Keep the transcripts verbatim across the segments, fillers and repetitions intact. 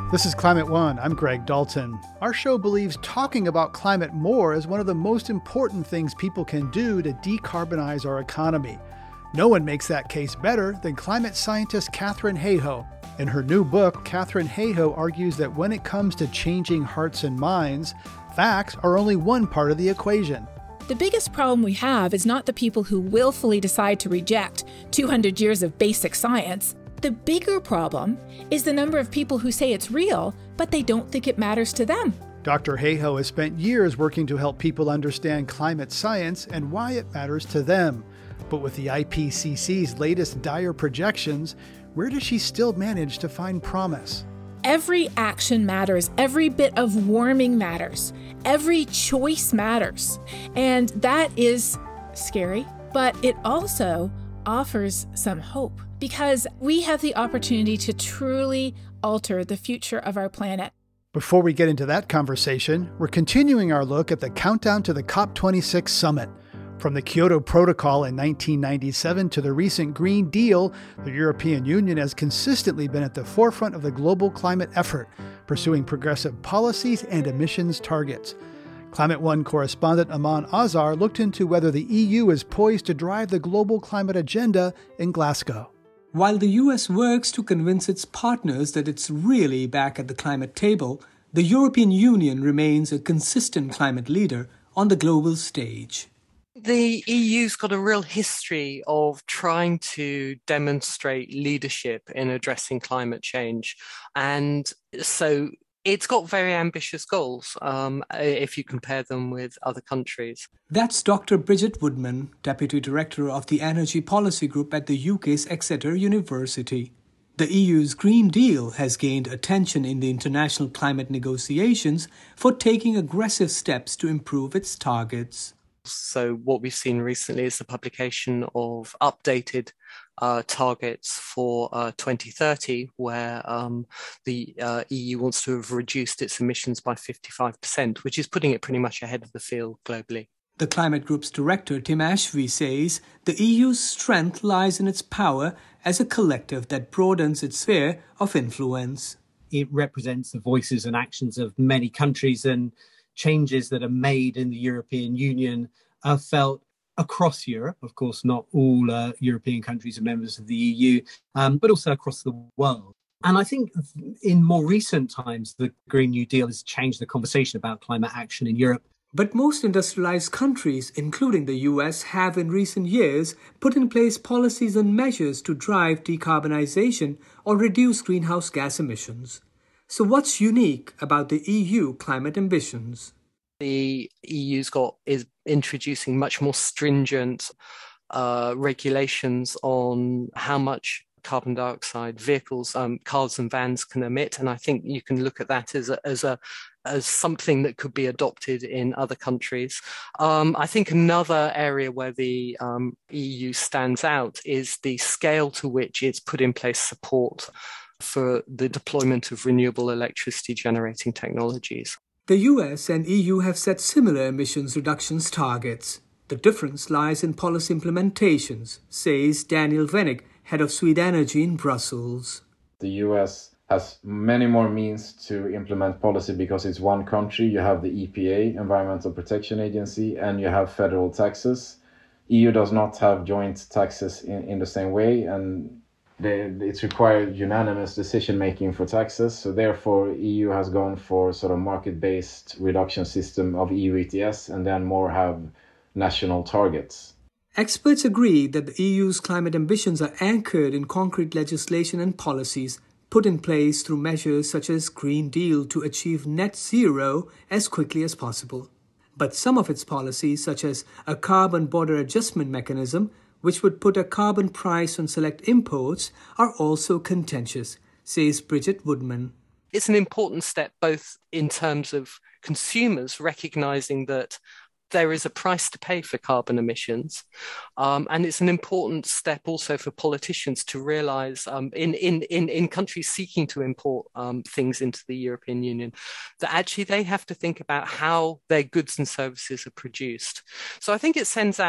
This is Climate One. I'm Greg Dalton. Our show believes talking about climate more is one of the most important things people can do to decarbonize our economy. No one makes that case better than climate scientist Katharine Hayhoe. In her new book, Katharine Hayhoe argues that when it comes to changing hearts and minds, facts are only one part of the equation. The biggest problem we have is not the people who willfully decide to reject two hundred years of basic science. The bigger problem is the number of people who say it's real, but they don't think it matters to them. Doctor Hayhoe has spent years working to help people understand climate science and why it matters to them. But with the I P C C's latest dire projections, where does she still manage to find promise? Every action matters. Every bit of warming matters. Every choice matters. And that is scary, but it also offers some hope because we have the opportunity to truly alter the future of our planet. Before we get into that conversation, we're continuing our look at the countdown to the COP twenty-six summit. From the Kyoto Protocol in nineteen ninety-seven to the recent Green Deal, the European Union has consistently been at the forefront of the global climate effort, pursuing progressive policies and emissions targets. Climate One correspondent Aman Azhar looked into whether the E U is poised to drive the global climate agenda in Glasgow. While the U S works to convince its partners that it's really back at the climate table, the European Union remains a consistent climate leader on the global stage. The E U's got a real history of trying to demonstrate leadership in addressing climate change. And so it's got very ambitious goals um, if you compare them with other countries. That's Doctor Bridget Woodman, Deputy Director of the Energy Policy Group at the U K's Exeter University. The E U's Green Deal has gained attention in the international climate negotiations for taking aggressive steps to improve its targets. So what we've seen recently is the publication of updated uh, targets for uh, twenty thirty, where um, the uh, E U wants to have reduced its emissions by fifty-five percent, which is putting it pretty much ahead of the field globally. The Climate Group's director, Tim Ashby, says the E U's strength lies in its power as a collective that broadens its sphere of influence. It represents the voices and actions of many countries, and changes that are made in the European Union are felt across Europe. Of course, not all uh, European countries are members of the E U, um, but also across the world. And I think in more recent times, the Green New Deal has changed the conversation about climate action in Europe. But most industrialized countries, including the U S, have in recent years put in place policies and measures to drive decarbonization or reduce greenhouse gas emissions. So what's unique about the E U climate ambitions? The E U's got is introducing much more stringent uh, regulations on how much carbon dioxide vehicles, um, cars and vans can emit, and I think you can look at that as a as a as something that could be adopted in other countries. Um, I think another area where the um, E U stands out is the scale to which it's put in place support for the deployment of renewable electricity generating technologies. The U S and E U have set similar emissions reductions targets. The difference lies in policy implementations, says Daniel Wenig, head of Sweet Energy in Brussels. The U S has many more means to implement policy because it's one country. You have the E P A, Environmental Protection Agency, and you have federal taxes. E U does not have joint taxes in, in the same way, and They, it's required unanimous decision-making for taxes, so therefore E U has gone for sort of market-based reduction system of E U E T S and then more have national targets. Experts agree that the E U's climate ambitions are anchored in concrete legislation and policies put in place through measures such as Green Deal to achieve net zero as quickly as possible. But some of its policies, such as a carbon border adjustment mechanism, which would put a carbon price on select imports, are also contentious, says Bridget Woodman. It's an important step both in terms of consumers recognizing that there is a price to pay for carbon emissions. Um, and it's an important step also for politicians to realize um, in, in, in, in countries seeking to import um, things into the European Union, that actually they have to think about how their goods and services are produced. So I think it sends out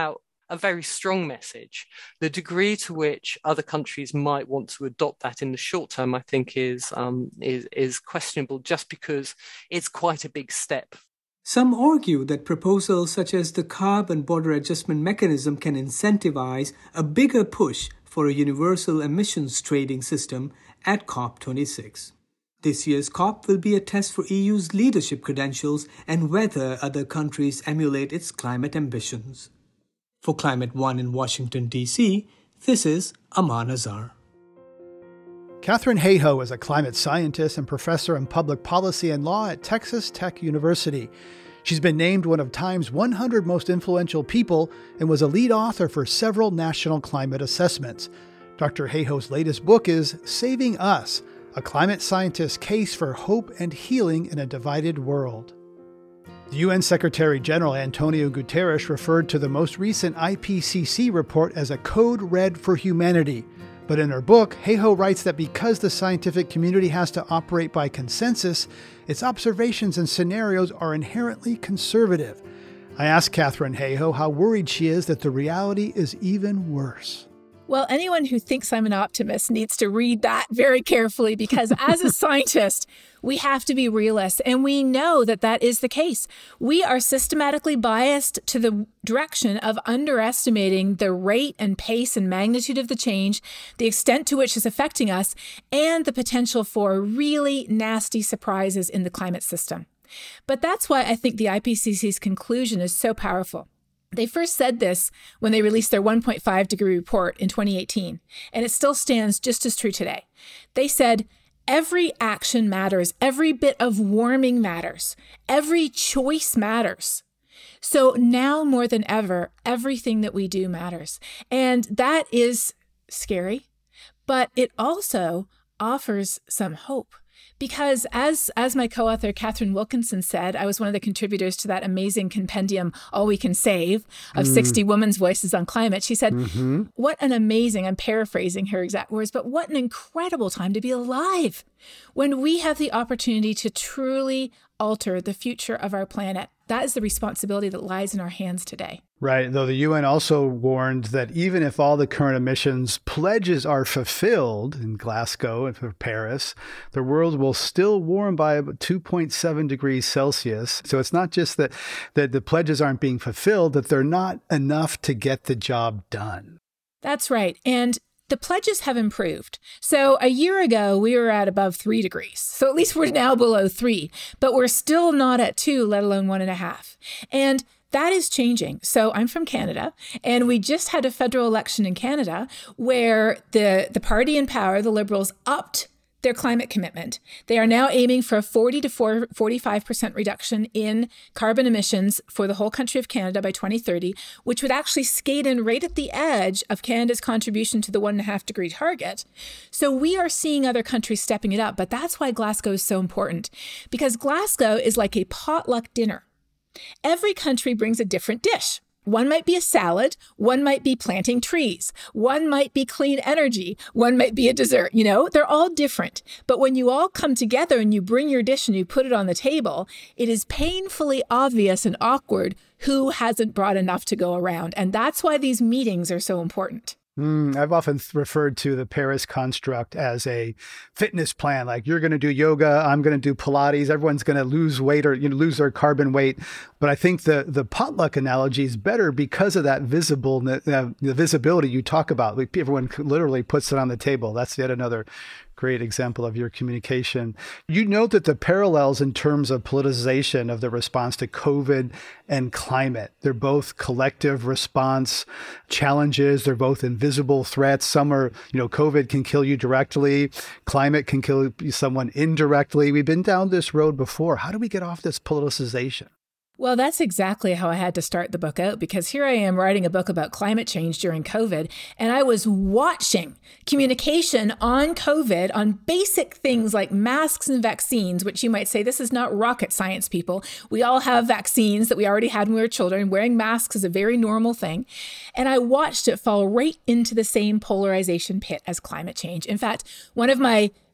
a very strong message. The degree to which other countries might want to adopt that in the short term, I think, is um, is, is questionable, just because it's quite a big step. Some argue that proposals such as the Carbon Border Adjustment Mechanism can incentivize a bigger push for a universal emissions trading system at COP twenty-six. This year's COP will be a test for E U's leadership credentials and whether other countries emulate its climate ambitions. For Climate One in Washington, D C, this is Aman Azhar. Katharine Hayhoe is a climate scientist and professor in public policy and law at Texas Tech University. She's been named one of Time's one hundred most influential people and was a lead author for several national climate assessments. Doctor Hayhoe's latest book is Saving Us, a climate scientist's case for hope and healing in a divided world. The U N Secretary General Antonio Guterres referred to the most recent I P C C report as a code red for humanity. But in her book, Hayhoe writes that because the scientific community has to operate by consensus, its observations and scenarios are inherently conservative. I asked Katharine Hayhoe how worried she is that the reality is even worse. Well, anyone who thinks I'm an optimist needs to read that very carefully, because as a scientist, we have to be realists, and we know that that is the case. We are systematically biased to the direction of underestimating the rate and pace and magnitude of the change, the extent to which it's affecting us, and the potential for really nasty surprises in the climate system. But that's why I think the I P C C's conclusion is so powerful. They first said this when they released their one point five degree report in twenty eighteen, and it still stands just as true today. They said, every action matters, every bit of warming matters, every choice matters. So now more than ever, everything that we do matters. And that is scary, but it also offers some hope. Because as as my co-author Catherine Wilkinson said, I was one of the contributors to that amazing compendium, All We Can Save, of mm. sixty women's voices on climate. She said, mm-hmm. what an amazing, I'm paraphrasing her exact words, but what an incredible time to be alive when we have the opportunity to truly alter the future of our planet. That is the responsibility that lies in our hands today. Right. Though the U N also warned that even if all the current emissions pledges are fulfilled in Glasgow and for Paris, the world will still warm by about two point seven degrees Celsius. So it's not just that, that the pledges aren't being fulfilled, that they're not enough to get the job done. That's right. And the pledges have improved. So a year ago, we were at above three degrees. So at least we're now below three, but we're still not at two, let alone one and a half. And that is changing. So I'm from Canada, and we just had a federal election in Canada where the, the party in power, the Liberals, upped their climate commitment. They are now aiming for a forty to forty-five percent reduction in carbon emissions for the whole country of Canada by twenty thirty, which would actually skate in right at the edge of Canada's contribution to the one and a half degree target. So we are seeing other countries stepping it up, but that's why Glasgow is so important, because Glasgow is like a potluck dinner. Every country brings a different dish. One might be a salad, one might be planting trees, one might be clean energy, one might be a dessert, you know, they're all different. But when you all come together and you bring your dish and you put it on the table, it is painfully obvious and awkward who hasn't brought enough to go around. And that's why these meetings are so important. Mm, I've often referred to the Paris construct as a fitness plan. Like, you're going to do yoga, I'm going to do Pilates, everyone's going to lose weight or you know, lose their carbon weight. But I think the the potluck analogy is better because of that visible, uh, the visibility you talk about. Like, everyone literally puts it on the table. That's yet another great example of your communication. You note that the parallels in terms of politicization of the response to COVID and climate, they're both collective response challenges. They're both invisible threats. Some are, you know, COVID can kill you directly. Climate can kill someone indirectly. We've been down this road before. How do we get off this politicization? Well, that's exactly how I had to start the book out, because here I am writing a book about climate change during COVID, and I was watching communication on COVID on basic things like masks and vaccines, which you might say, this is not rocket science, people. We all have vaccines that we already had when we were children. Wearing masks is a very normal thing. And I watched it fall right into the same polarization pit as climate change. In fact, one of my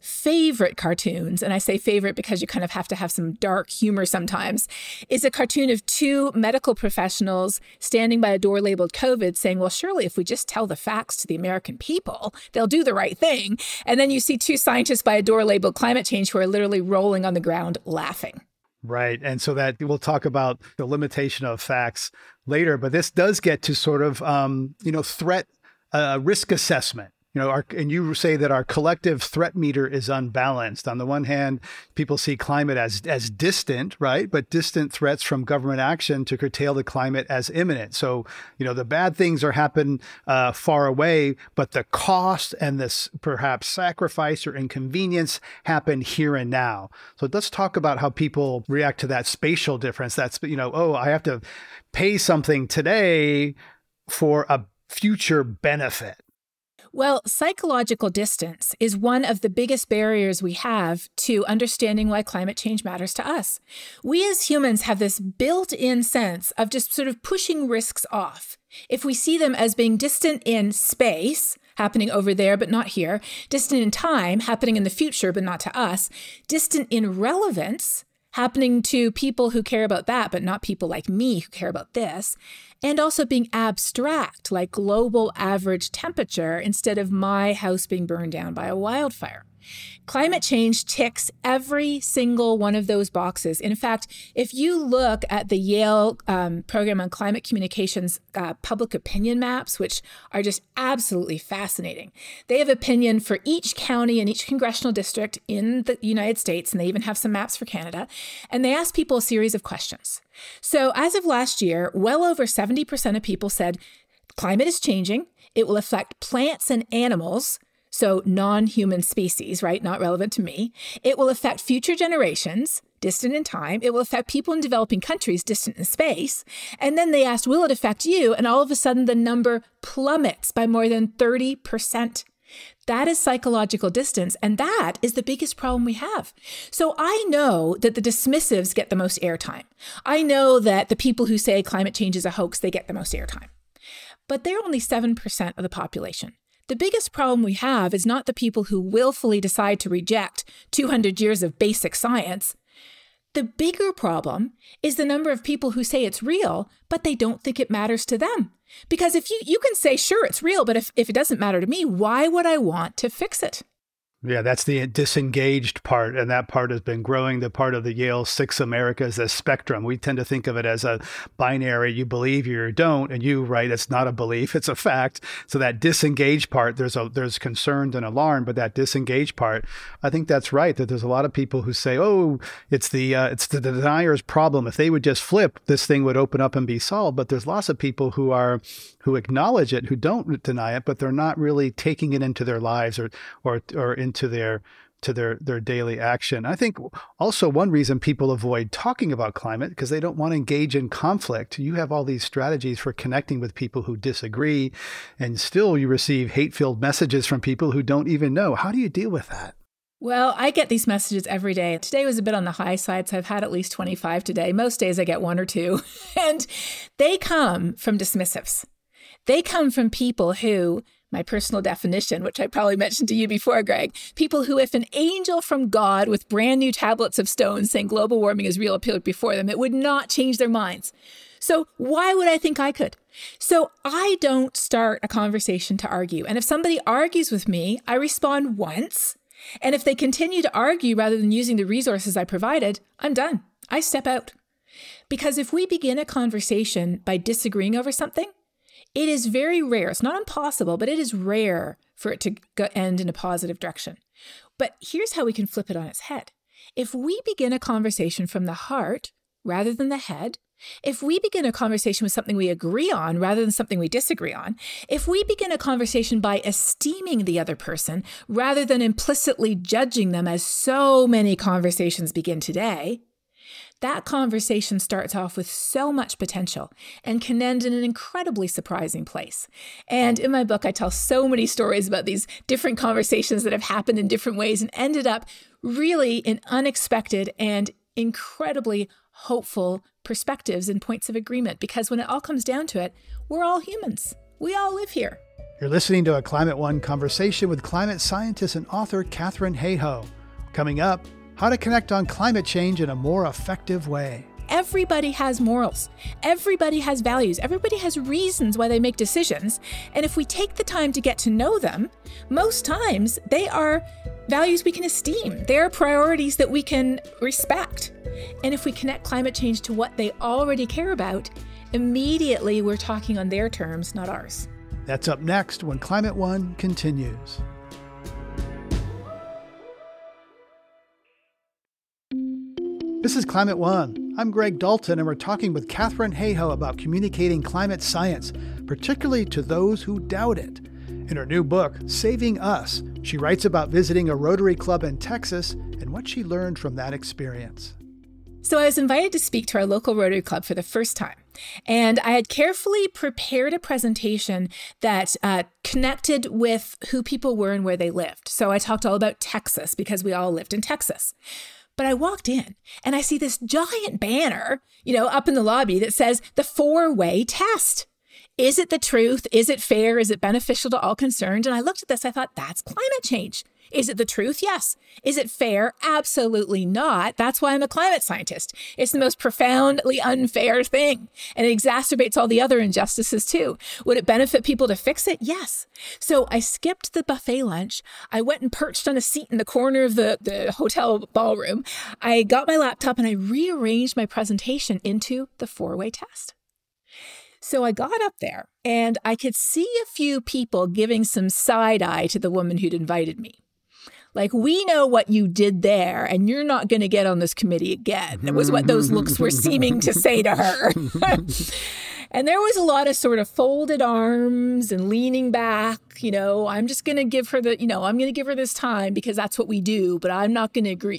favorite cartoons, and I say favorite because you kind of have to have some dark humor sometimes, is a cartoon of two medical professionals standing by a door labeled COVID saying, well, surely if we just tell the facts to the American people, they'll do the right thing. And then you see two scientists by a door labeled climate change who are literally rolling on the ground laughing. Right. And so that we'll talk about the limitation of facts later, but this does get to sort of, um, you know, threat uh, risk assessment. You know, our, and you say that our collective threat meter is unbalanced. On the one hand, people see climate as as distant, right? But distant threats from government action to curtail the climate as imminent. So, you know, the bad things are happen uh, far away, but the cost and this perhaps sacrifice or inconvenience happen here and now. So let's talk about how people react to that spatial difference. That's, you know, oh, I have to pay something today for a future benefit. Well, psychological distance is one of the biggest barriers we have to understanding why climate change matters to us. We as humans have this built-in sense of just sort of pushing risks off. If we see them as being distant in space, happening over there but not here, distant in time, happening in the future but not to us, distant in relevance, happening to people who care about that, but not people like me who care about this, and also being abstract, like global average temperature, instead of my house being burned down by a wildfire. Climate change ticks every single one of those boxes. In fact, if you look at the Yale um, program on climate communications uh, public opinion maps, which are just absolutely fascinating, they have opinion for each county and each congressional district in the United States, and they even have some maps for Canada, and they ask people a series of questions. So as of last year, well over seventy percent of people said climate is changing, it will affect plants and animals, so non-human species, right? Not relevant to me. It will affect future generations, distant in time. It will affect people in developing countries, distant in space. And then they asked, will it affect you? And all of a sudden the number plummets by more than thirty percent. That is psychological distance, and that is the biggest problem we have. So I know that the dismissives get the most airtime. I know that the people who say climate change is a hoax, they get the most airtime. But they're only seven percent of the population. The biggest problem we have is not the people who willfully decide to reject two hundred years of basic science. The bigger problem is the number of people who say it's real, but they don't think it matters to them. Because if you, you can say, sure, it's real, but if, if it doesn't matter to me, why would I want to fix it? Yeah, that's the disengaged part, and that part has been growing. The part of the Yale Six Americas, the spectrum. We tend to think of it as a binary, you believe, you don't, and you, right, it's not a belief, it's a fact. So that disengaged part, there's a there's concern and alarm, but that disengaged part, I think that's right, that there's a lot of people who say, oh, it's the uh, it's the denier's problem. If they would just flip, this thing would open up and be solved. But there's lots of people who are who acknowledge it, who don't deny it, but they're not really taking it into their lives or or or in to their to their their daily action. I think also one reason people avoid talking about climate because they don't want to engage in conflict. You have all these strategies for connecting with people who disagree, and still you receive hate-filled messages from people who don't even know. How do you deal with that? Well, I get these messages every day. Today was a bit on the high side, so I've had at least twenty-five today. Most days I get one or two. And they come from dismissives. They come from people who, my personal definition, which I probably mentioned to you before, Greg, people who, if an angel from God with brand new tablets of stone saying global warming is real appeared before them, it would not change their minds. So why would I think I could? So I don't start a conversation to argue. And if somebody argues with me, I respond once. And if they continue to argue rather than using the resources I provided, I'm done. I step out. Because if we begin a conversation by disagreeing over something, it is very rare. It's not impossible, but it is rare for it to go end in a positive direction. But here's how we can flip it on its head. If we begin a conversation from the heart rather than the head, if we begin a conversation with something we agree on rather than something we disagree on, if we begin a conversation by esteeming the other person rather than implicitly judging them, as so many conversations begin today, that conversation starts off with so much potential and can end in an incredibly surprising place. And in my book, I tell so many stories about these different conversations that have happened in different ways and ended up really in unexpected and incredibly hopeful perspectives and points of agreement. Because when it all comes down to it, we're all humans. We all live here. You're listening to a Climate One conversation with climate scientist and author Katharine Hayhoe. Coming up, how to connect on climate change in a more effective way. Everybody has morals. Everybody has values. Everybody has reasons why they make decisions. And if we take the time to get to know them, most times they are values we can esteem. They are priorities that we can respect. And if we connect climate change to what they already care about, immediately we're talking on their terms, not ours. That's up next when Climate One continues. This is Climate One. I'm Greg Dalton, and we're talking with Katharine Hayhoe about communicating climate science, particularly to those who doubt it. In her new book, Saving Us, she writes about visiting a Rotary Club in Texas and what she learned from that experience. So I was invited to speak to our local Rotary Club for the first time. And I had carefully prepared a presentation that uh, connected with who people were and where they lived. So I talked all about Texas because we all lived in Texas. But I walked in and I see this giant banner, you know, up in the lobby that says the four-way test. Is it the truth? Is it fair? Is it beneficial to all concerned? And I looked at this, I thought, that's climate change. Is it the truth? Yes. Is it fair? Absolutely not. That's why I'm a climate scientist. It's the most profoundly unfair thing, and it exacerbates all the other injustices too. Would it benefit people to fix it? Yes. So I skipped the buffet lunch. I went and perched on a seat in the corner of the, the hotel ballroom. I got my laptop and I rearranged my presentation into the four-way test. So I got up there and I could see a few people giving some side eye to the woman who'd invited me. Like, we know what you did there, and you're not going to get on this committee again. That was what those looks were seeming to say to her. And there was a lot of sort of folded arms and leaning back. You know, I'm just going to give her the, you know, I'm going to give her this time because that's what we do, but I'm not going to agree.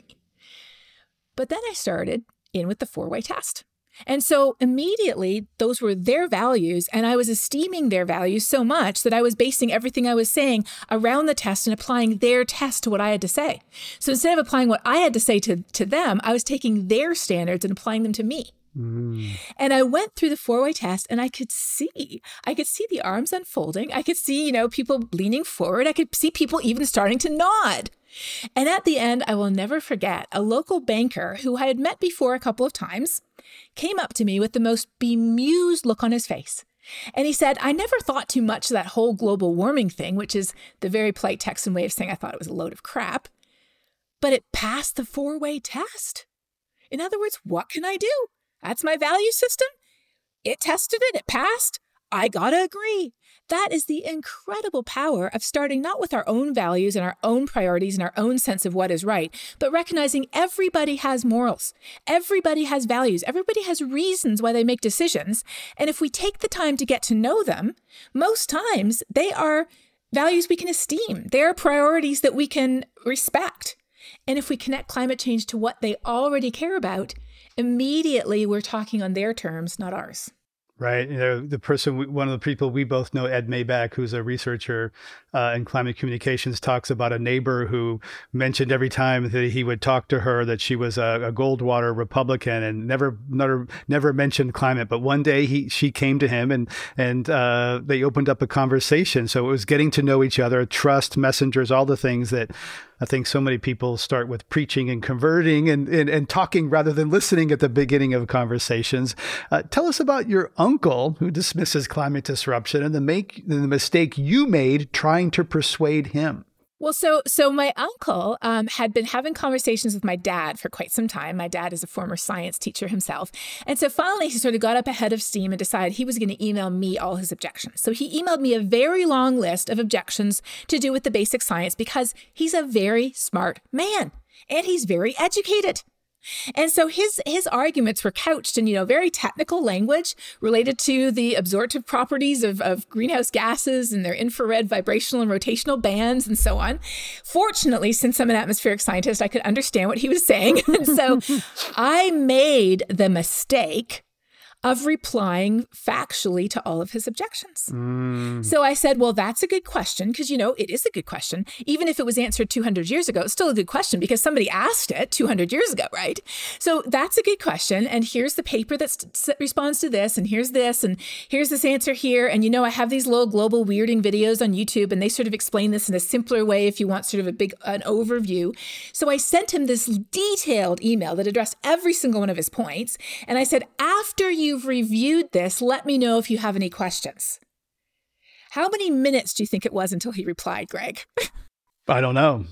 But then I started in with the four-way test. And so immediately those were their values, and I was esteeming their values so much that I was basing everything I was saying around the test and applying their test to what I had to say. So instead of applying what I had to say to, to them, I was taking their standards and applying them to me. Mm. And I went through the four-way test and I could see, I could see the arms unfolding. I could see, you know, people leaning forward. I could see people even starting to nod. And at the end, I will never forget, a local banker who I had met before a couple of times came up to me with the most bemused look on his face. And he said, I never thought too much of that whole global warming thing, which is the very polite Texan way of saying I thought it was a load of crap. But it passed the four-way test. In other words, what can I do? That's my value system. It tested it. It passed. I gotta agree. That is the incredible power of starting not with our own values and our own priorities and our own sense of what is right, but recognizing everybody has morals. Everybody has values. Everybody has reasons why they make decisions. And if we take the time to get to know them, most times they are values we can esteem. They are priorities that we can respect. And if we connect climate change to what they already care about, immediately we're talking on their terms, not ours. Right. You know, the person, we, one of the people we both know, Ed Mayback, who's a researcher uh, in climate communications, talks about a neighbor who mentioned every time that he would talk to her that she was a, a Goldwater Republican and never, never, never mentioned climate. But one day he, she came to him and, and uh, they opened up a conversation. So it was getting to know each other, trust, messengers, all the things that I think so many people start with preaching and converting and, and, and talking rather than listening at the beginning of conversations. Uh, tell us about your uncle who dismisses climate disruption and the make the mistake you made trying to persuade him. Well, so so my uncle um, had been having conversations with my dad for quite some time. My dad is a former science teacher himself. And so finally, he sort of got up ahead of steam and decided he was going to email me all his objections. So he emailed me a very long list of objections to do with the basic science because he's a very smart man and he's very educated. And so his his arguments were couched in, you know, very technical language related to the absorptive properties of, of greenhouse gases and their infrared vibrational and rotational bands and so on. Fortunately, since I'm an atmospheric scientist, I could understand what he was saying. And so I made the mistake of replying factually to all of his objections. Mm. So I said, well, that's a good question, because, you know, it is a good question. Even if it was answered two hundred years ago, it's still a good question because somebody asked it two hundred years ago, right? So that's a good question. And here's the paper that st- responds to this, and here's this, and here's this answer here. And, you know, I have these little global weirding videos on YouTube, and they sort of explain this in a simpler way if you want sort of a big an overview. So I sent him this detailed email that addressed every single one of his points. And I said, after you've reviewed this, let me know if you have any questions. How many minutes do you think it was until he replied, Greg? I don't know.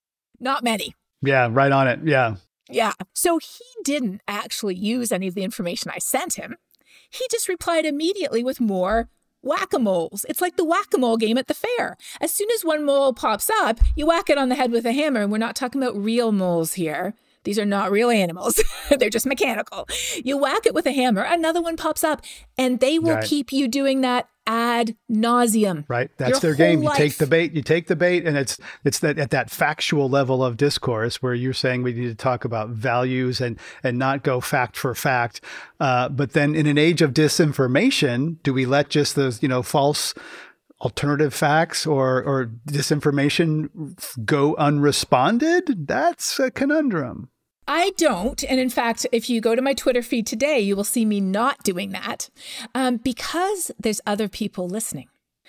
Not many. Yeah, right on it. Yeah. Yeah. So he didn't actually use any of the information I sent him. He just replied immediately with more whack-a-moles. It's like the whack-a-mole game at the fair. As soon as one mole pops up, you whack it on the head with a hammer. And we're not talking about real moles here. These are not real animals. They're just mechanical. You whack it with a hammer, another one pops up, and they will right. keep you doing that ad nauseum. Right. That's Your their game. life. You take the bait, you take the bait, and it's it's that at that factual level of discourse where you're saying we need to talk about values and and not go fact for fact. Uh, but then in an age of disinformation, do we let just those, you know, false alternative facts or or disinformation go unresponded? That's a conundrum. I don't. And in fact, if you go to my Twitter feed today, you will see me not doing that um, because there's other people listening.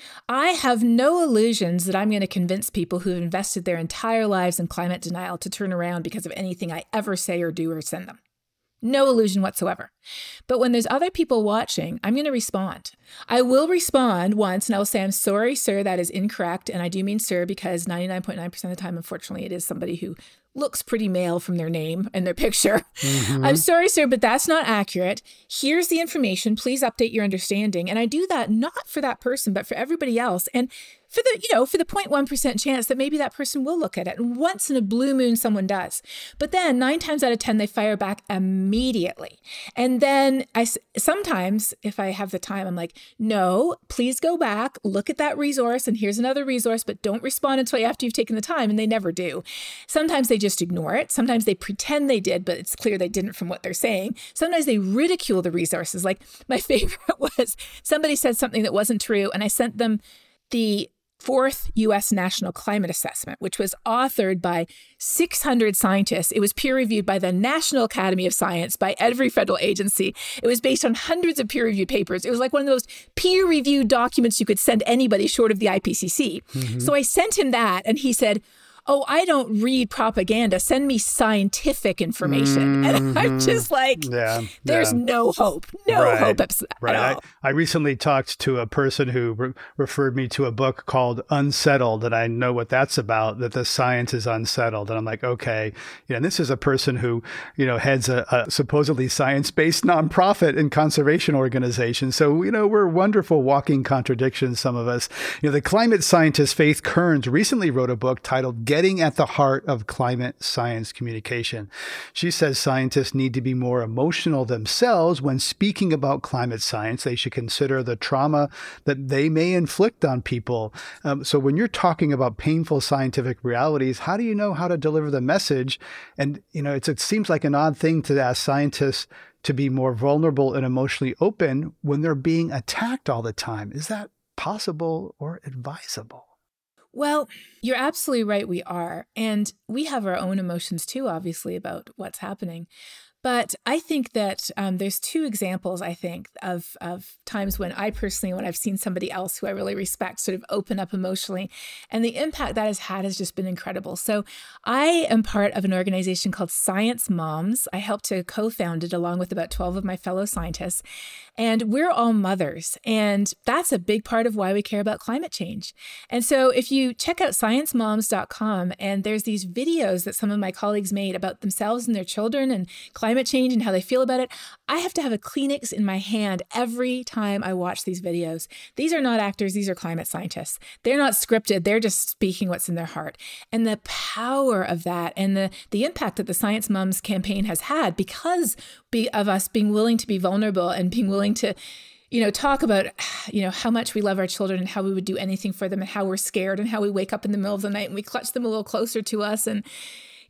I have no illusions that I'm going to convince people who have invested their entire lives in climate denial to turn around because of anything I ever say or do or send them. No illusion whatsoever. But when there's other people watching, I'm going to respond. I will respond once and I will say, I'm sorry, sir, that is incorrect. And I do mean sir because ninety-nine point nine percent of the time, unfortunately, it is somebody who looks pretty male from their name and their picture. Mm-hmm. I'm sorry, sir, but that's not accurate. Here's the information. Please update your understanding. And I do that not for that person, but for everybody else. And for the, you know, for the zero point one percent chance that maybe that person will look at it. And once in a blue moon, someone does. But then nine times out of ten, they fire back immediately. And then I sometimes, if I have the time, I'm like, no, please go back, look at that resource. And here's another resource, but don't respond until after you've taken the time. And they never do. Sometimes they just ignore it. Sometimes they pretend they did, but it's clear they didn't from what they're saying. Sometimes they ridicule the resources. Like my favorite was somebody said something that wasn't true. And I sent them the fourth U S National Climate Assessment, which was authored by six hundred scientists. It was peer-reviewed by the National Academy of Science, by every federal agency. It was based on hundreds of peer-reviewed papers. It was like one of those peer-reviewed documents you could send anybody short of the I P C C. Mm-hmm. So I sent him that, and he said, oh, I don't read propaganda. Send me scientific information. Mm-hmm. And I'm just like, yeah, there's yeah. no hope. No right. hope at right. all. I, I recently talked to a person who re- referred me to a book called Unsettled, and I know what that's about, that the science is unsettled. And I'm like, okay. Yeah, and this is a person who, you know, heads a, a supposedly science-based nonprofit and conservation organization. So, you know, we're wonderful walking contradictions, some of us. You know, the climate scientist Faith Kearns recently wrote a book titled Getting at the Heart of Climate Science Communication. She says scientists need to be more emotional themselves when speaking about climate science. They should consider the trauma that they may inflict on people. Um, so when you're talking about painful scientific realities, how do you know how to deliver the message? And, you know, it's, it seems like an odd thing to ask scientists to be more vulnerable and emotionally open when they're being attacked all the time. Is that possible or advisable? Well, you're absolutely right. We are. And we have our own emotions too, obviously, about what's happening. But I think that um, there's two examples, I think, of, of times when I personally, when I've seen somebody else who I really respect sort of open up emotionally, and the impact that has had has just been incredible. So I am part of an organization called Science Moms. I helped to co-found it along with about twelve of my fellow scientists. And we're all mothers. And that's a big part of why we care about climate change. And so if you check out science moms dot com, and there's these videos that some of my colleagues made about themselves and their children and climate climate change and how they feel about it, I have to have a Kleenex in my hand every time I watch these videos. These are not actors. These are climate scientists. They're not scripted. They're just speaking what's in their heart. And the power of that and the, the impact that the Science Moms campaign has had because be, of us being willing to be vulnerable and being willing to, you know, talk about, you know, how much we love our children and how we would do anything for them and how we're scared and how we wake up in the middle of the night and we clutch them a little closer to us. And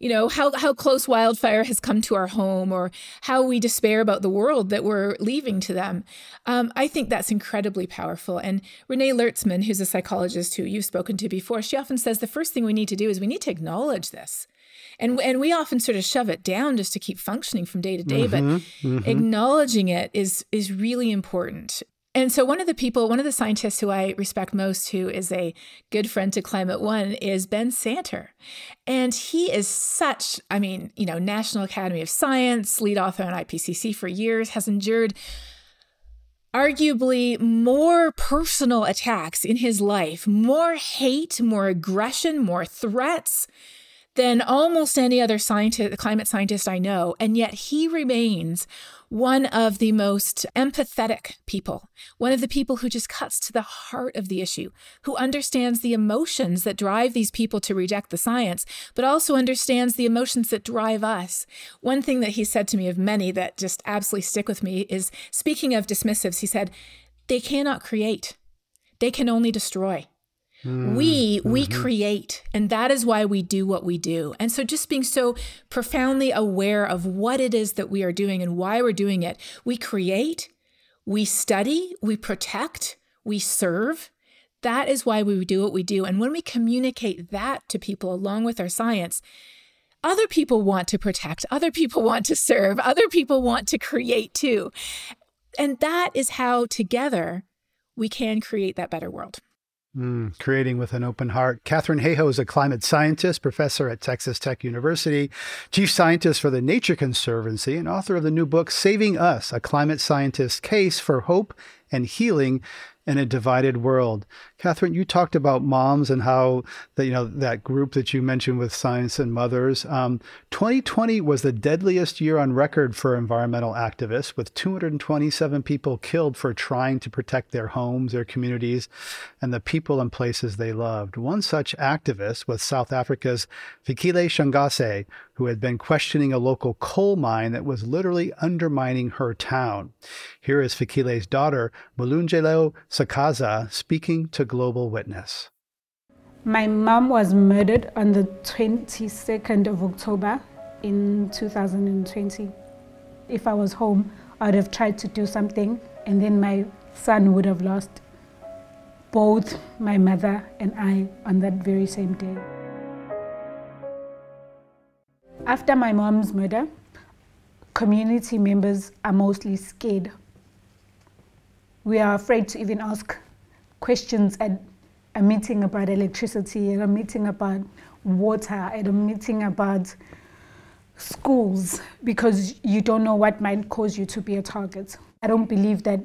you know, how, how close wildfire has come to our home, or how we despair about the world that we're leaving to them. Um, I think that's incredibly powerful. And Renee Lertzman, who's a psychologist who you've spoken to before, she often says the first thing we need to do is we need to acknowledge this. And, and we often sort of shove it down just to keep functioning from day to day, Mm-hmm, but mm-hmm. acknowledging it is is really important. And so one of the people, one of the scientists who I respect most, who is a good friend to Climate One, is Ben Santer. And he is such, I mean, you know, National Academy of Science, lead author on I P C C for years, has endured arguably more personal attacks in his life, more hate, more aggression, more threats than almost any other scientist, climate scientist I know. And yet he remains one of the most empathetic people, one of the people who just cuts to the heart of the issue, who understands the emotions that drive these people to reject the science, but also understands the emotions that drive us. One thing that he said to me, of many that just absolutely stick with me, is, speaking of dismissives, he said, they cannot create, they can only destroy. Mm, we, we mm-hmm. create, and that is why we do what we do. And so just being so profoundly aware of what it is that we are doing and why we're doing it. We create, we study, we protect, we serve. That is why we do what we do. And when we communicate that to people along with our science, other people want to protect, other people want to serve, other people want to create too. And that is how together we can create that better world. Mm, creating with an open heart. Katharine Hayhoe is a climate scientist, professor at Texas Tech University, chief scientist for the Nature Conservancy, and author of the new book, Saving Us, A Climate Scientist's Case for Hope and Healing in a Divided World. Katharine, you talked about moms and how that, you know, that group that you mentioned with Science and Mothers. Um, twenty twenty was the deadliest year on record for environmental activists, with two hundred twenty-seven people killed for trying to protect their homes, their communities, and the people and places they loved. One such activist was South Africa's Fikile Shangase, who had been questioning a local coal mine that was literally undermining her town. Here is Fikile's daughter, Mulungelo Sakaza, speaking to Global Witness. My mom was murdered on the twenty-second of October in two thousand twenty. If I was home, I would have tried to do something, and then my son would have lost both my mother and I on that very same day. After my mom's murder, community members are mostly scared. We are afraid to even ask questions at a meeting about electricity, at a meeting about water, at a meeting about schools, because you don't know what might cause you to be a target. I don't believe that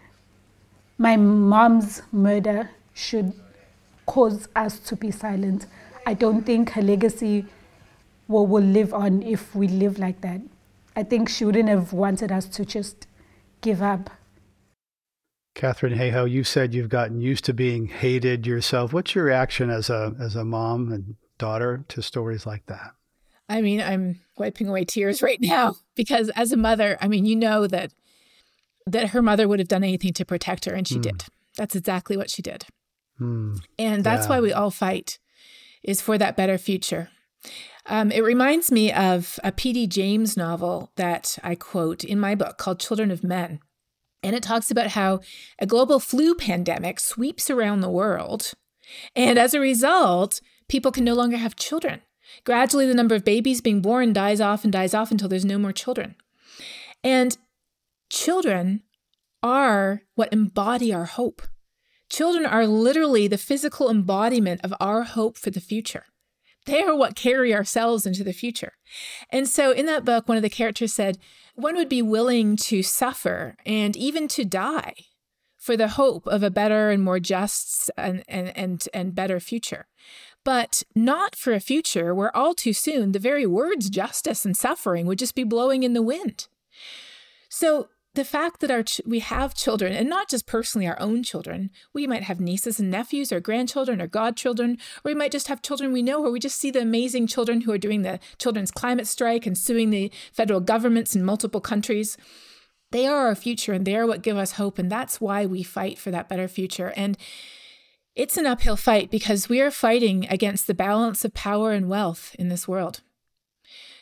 my mom's murder should cause us to be silent. I don't think her legacy will, will live on if we live like that. I think she wouldn't have wanted us to just give up. Katharine Hayhoe, you said you've gotten used to being hated yourself. What's your reaction as a as a mom and daughter to stories like that? I mean, I'm wiping away tears right now because as a mother, I mean, you know that that her mother would have done anything to protect her, and she mm. did. That's exactly what she did. Mm. And that's yeah. why we all fight, is for that better future. Um, it reminds me of a P D James novel that I quote in my book called Children of Men. And it talks about how a global flu pandemic sweeps around the world. And as a result, people can no longer have children. Gradually, the number of babies being born dies off and dies off until there's no more children. And children are what embody our hope. Children are literally the physical embodiment of our hope for the future. They are what carry ourselves into the future. And so in that book, one of the characters said, one would be willing to suffer and even to die for the hope of a better and more just and, and, and, and better future. But not for a future where all too soon the very words justice and suffering would just be blowing in the wind. So the fact that our ch- we have children, and not just personally our own children, we might have nieces and nephews or grandchildren or godchildren, or we might just have children we know, or we just see the amazing children who are doing the children's climate strike and suing the federal governments in multiple countries. They are our future, and they are what give us hope, and that's why we fight for that better future. And it's an uphill fight because we are fighting against the balance of power and wealth in this world.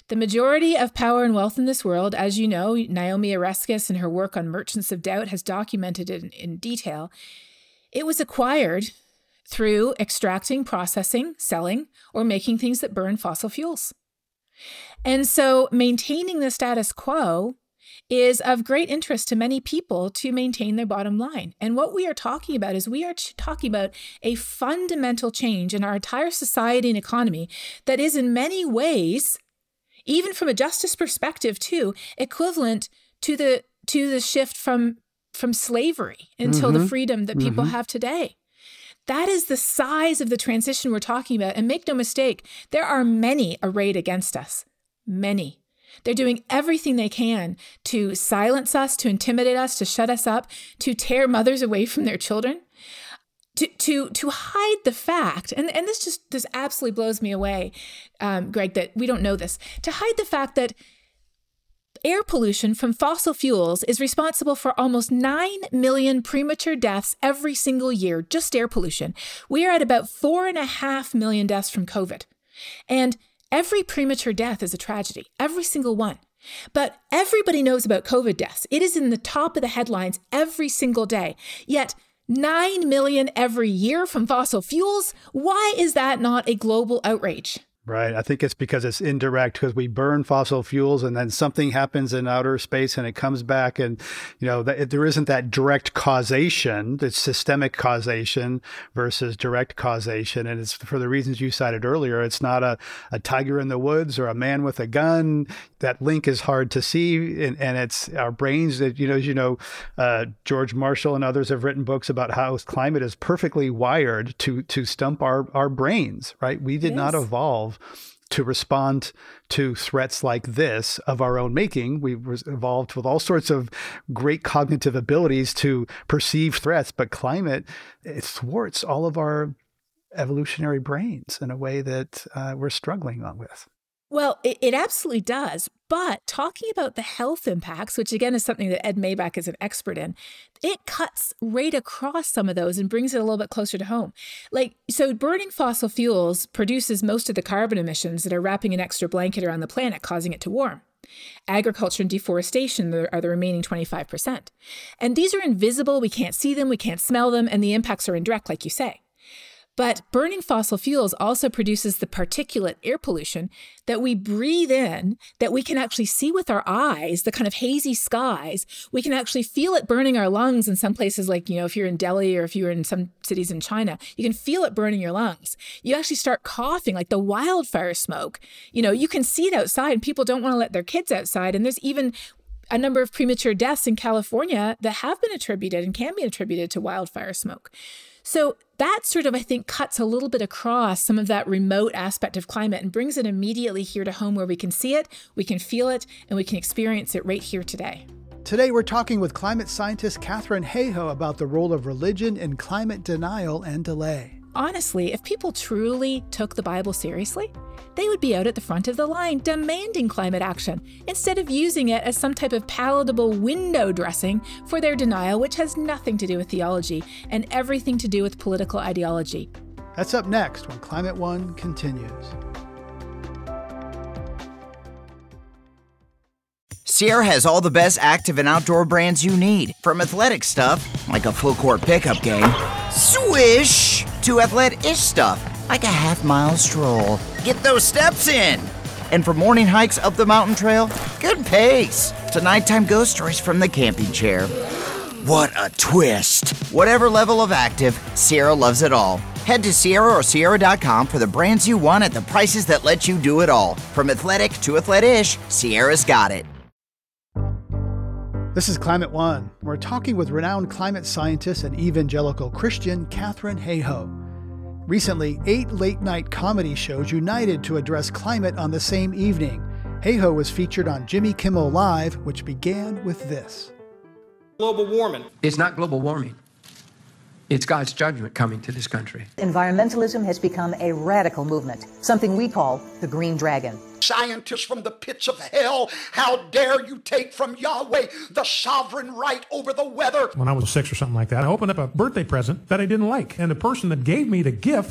The majority of power and wealth in this world, as you know, Naomi Oreskes in her work on Merchants of Doubt has documented it in, in detail. It was acquired through extracting, processing, selling, or making things that burn fossil fuels. And so maintaining the status quo is of great interest to many people to maintain their bottom line. And what we are talking about is we are ch- talking about a fundamental change in our entire society and economy that is in many ways, even from a justice perspective too, equivalent to the to the shift from, from slavery until mm-hmm. the freedom that people mm-hmm. have today. That is the size of the transition we're talking about. And make no mistake, there are many arrayed against us. Many. They're doing everything they can to silence us, to intimidate us, to shut us up, to tear mothers away from their children, to to to hide the fact, and, and this just this absolutely blows me away, um, Greg, that we don't know this, to hide the fact that air pollution from fossil fuels is responsible for almost nine million premature deaths every single year, just air pollution. We are at about four and a half million deaths from COVID. And every premature death is a tragedy, every single one. But everybody knows about COVID deaths. It is in the top of the headlines every single day. Yet nine million every year from fossil fuels, why is that not a global outrage? Right. I think it's because it's indirect, because we burn fossil fuels and then something happens in outer space and it comes back. And, you know, that, there isn't that direct causation. It's systemic causation versus direct causation. And it's for the reasons you cited earlier. It's not a, a tiger in the woods or a man with a gun. That link is hard to see. And, and it's our brains that, you know, as you know, uh, George Marshall and others have written books about how climate is perfectly wired to, to stump our, our brains, right? We did not evolve to respond to threats like this of our own making. We've evolved with all sorts of great cognitive abilities to perceive threats, but climate, it thwarts all of our evolutionary brains in a way that uh, we're struggling with. Well, it, it absolutely does. But talking about the health impacts, which again is something that Ed Maybach is an expert in, it cuts right across some of those and brings it a little bit closer to home. Like, so burning fossil fuels produces most of the carbon emissions that are wrapping an extra blanket around the planet, causing it to warm. Agriculture and deforestation are the remaining twenty-five percent. And these are invisible. We can't see them. We can't smell them. And the impacts are indirect, like you say. But burning fossil fuels also produces the particulate air pollution that we breathe in, that we can actually see with our eyes, the kind of hazy skies. We can actually feel it burning our lungs in some places, like, you know, if you're in Delhi or if you're in some cities in China, you can feel it burning your lungs. You actually start coughing, like the wildfire smoke. You know, you can see it outside and people don't want to let their kids outside. And there's even a number of premature deaths in California that have been attributed and can be attributed to wildfire smoke. So that sort of, I think, cuts a little bit across some of that remote aspect of climate and brings it immediately here to home where we can see it, we can feel it, and we can experience it right here today. Today, we're talking with climate scientist Katharine Hayhoe about the role of religion in climate denial and delay. Honestly, if people truly took the Bible seriously, they would be out at the front of the line demanding climate action instead of using it as some type of palatable window dressing for their denial, which has nothing to do with theology and everything to do with political ideology. That's up next when Climate One continues. Sierra has all the best active and outdoor brands you need, from athletic stuff, like a full court pickup game, swish, to athlete-ish stuff, like a half-mile stroll. Get those steps in! And for morning hikes up the mountain trail, good pace, to nighttime ghost stories from the camping chair. What a twist! Whatever level of active, Sierra loves it all. Head to Sierra or Sierra dot com for the brands you want at the prices that let you do it all. From athletic to athlete-ish, Sierra's got it. This is Climate One. We're talking with renowned climate scientist and evangelical Christian Katharine Hayhoe. Recently, eight late-night comedy shows united to address climate on the same evening. Hayhoe was featured on Jimmy Kimmel Live, which began with this. Global warming. It's not global warming. It's God's judgment coming to this country. Environmentalism has become a radical movement, something we call the Green Dragon. Scientists from the pits of hell, how dare you take from Yahweh the sovereign right over the weather? When I was six or something like that, I opened up a birthday present that I didn't like. And the person that gave me the gift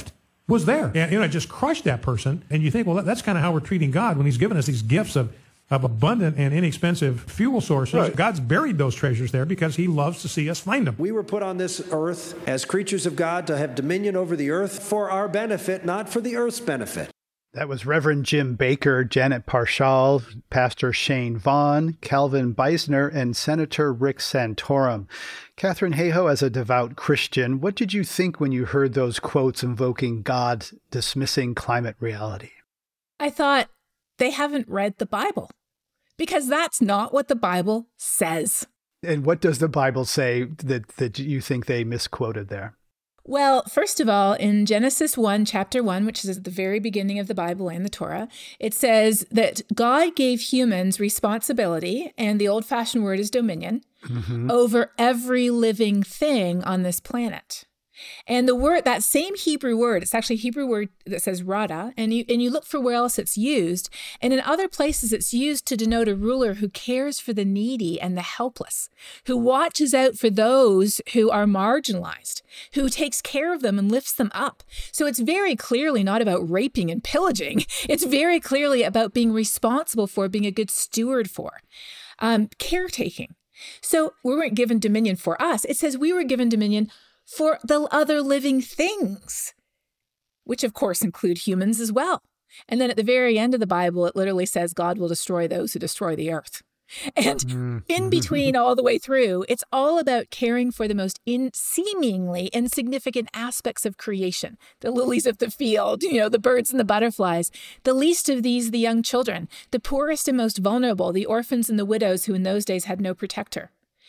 was there. And, you know, it just crushed that person. And you think, well, that, that's kind of how we're treating God when he's given us these gifts of, of abundant and inexpensive fuel sources. Right. God's buried those treasures there because he loves to see us find them. We were put on this earth as creatures of God to have dominion over the earth for our benefit, not for the earth's benefit. That was Reverend Jim Baker, Janet Parshall, Pastor Shane Vaughn, Calvin Beisner, and Senator Rick Santorum. Katharine Hayhoe, as a devout Christian, what did you think when you heard those quotes invoking God dismissing climate reality? I thought, they haven't read the Bible, because that's not what the Bible says. And what does the Bible say that, that you think they misquoted there? Well, first of all, in Genesis one, chapter one, which is at the very beginning of the Bible and the Torah, it says that God gave humans responsibility, and the old-fashioned word is dominion, mm-hmm. over every living thing on this planet. And the word, that same Hebrew word, it's actually a Hebrew word that says rada, and you and you look for where else it's used. And in other places, it's used to denote a ruler who cares for the needy and the helpless, who watches out for those who are marginalized, who takes care of them and lifts them up. So it's very clearly not about raping and pillaging. It's very clearly about being responsible for, being a good steward for, um, caretaking. So we weren't given dominion for us. It says we were given dominion for the other living things, which of course include humans as well. And then at the very end of the Bible, it literally says God will destroy those who destroy the earth. And in between all the way through, it's all about caring for the most in seemingly insignificant aspects of creation. The lilies of the field, you know, the birds and the butterflies. The least of these, the young children, the poorest and most vulnerable, the orphans and the widows who in those days had no protector.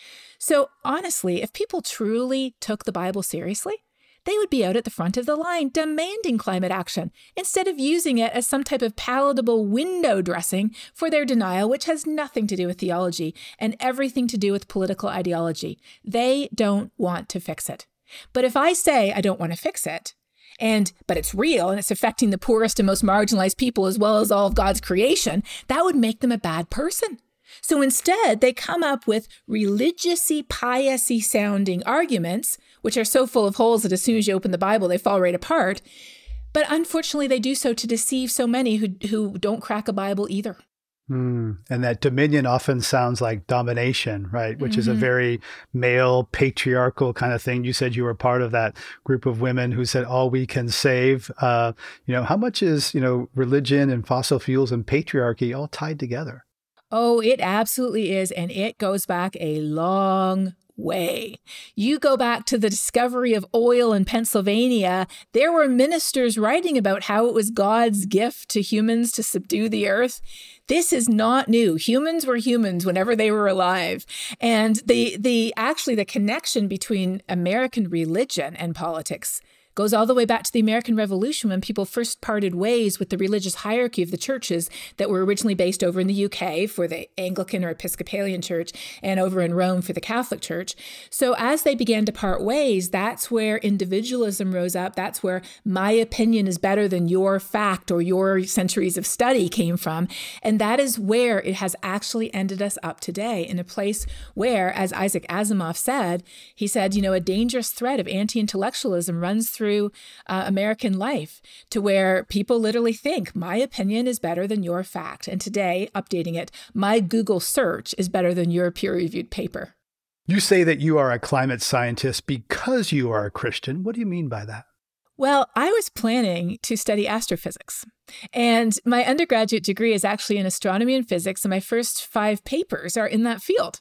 So honestly, if people truly took the Bible seriously, they would be out at the front of the line demanding climate action instead of using it as some type of palatable window dressing for their denial, which has nothing to do with theology and everything to do with political ideology. They don't want to fix it. But if I say I don't want to fix it, and but it's real and it's affecting the poorest and most marginalized people as well as all of God's creation, that would make them a bad person. So instead, they come up with religious-y, pious-y sounding arguments, which are so full of holes that as soon as you open the Bible, they fall right apart. But unfortunately, they do so to deceive so many who, who don't crack a Bible either. Mm. And that dominion often sounds like domination, right? Which mm-hmm. is a very male, patriarchal kind of thing. You said you were part of that group of women who said, all we can save. Uh, you know, how much is, you know, religion and fossil fuels and patriarchy all tied together? Oh, it absolutely is. And it goes back a long way. You go back to the discovery of oil in Pennsylvania, there were ministers writing about how it was God's gift to humans to subdue the earth. This is not new. Humans were humans whenever they were alive. And the the actually the connection between American religion and politics goes all the way back to the American Revolution when people first parted ways with the religious hierarchy of the churches that were originally based over in the U K for the Anglican or Episcopalian Church and over in Rome for the Catholic Church. So as they began to part ways, that's where individualism rose up. That's where my opinion is better than your fact or your centuries of study came from. And that is where it has actually ended us up today, in a place where, as Isaac Asimov said, he said, you know, a dangerous thread of anti-intellectualism runs through through uh, American life, to where people literally think my opinion is better than your fact. And today, updating it, my Google search is better than your peer-reviewed paper. You say that you are a climate scientist because you are a Christian. What do you mean by that? Well, I was planning to study astrophysics, and my undergraduate degree is actually in astronomy and physics, and my first five papers are in that field.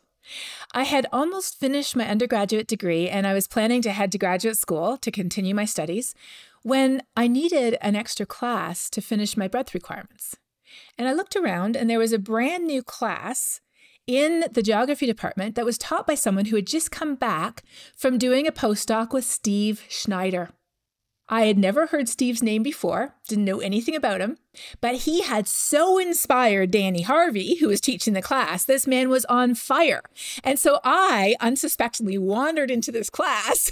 I had almost finished my undergraduate degree, and I was planning to head to graduate school to continue my studies when I needed an extra class to finish my breadth requirements. And I looked around, and there was a brand new class in the geography department that was taught by someone who had just come back from doing a postdoc with Steve Schneider. I had never heard Steve's name before, didn't know anything about him, but he had so inspired Danny Harvey, who was teaching the class. This man was on fire. And so I unsuspectingly wandered into this class,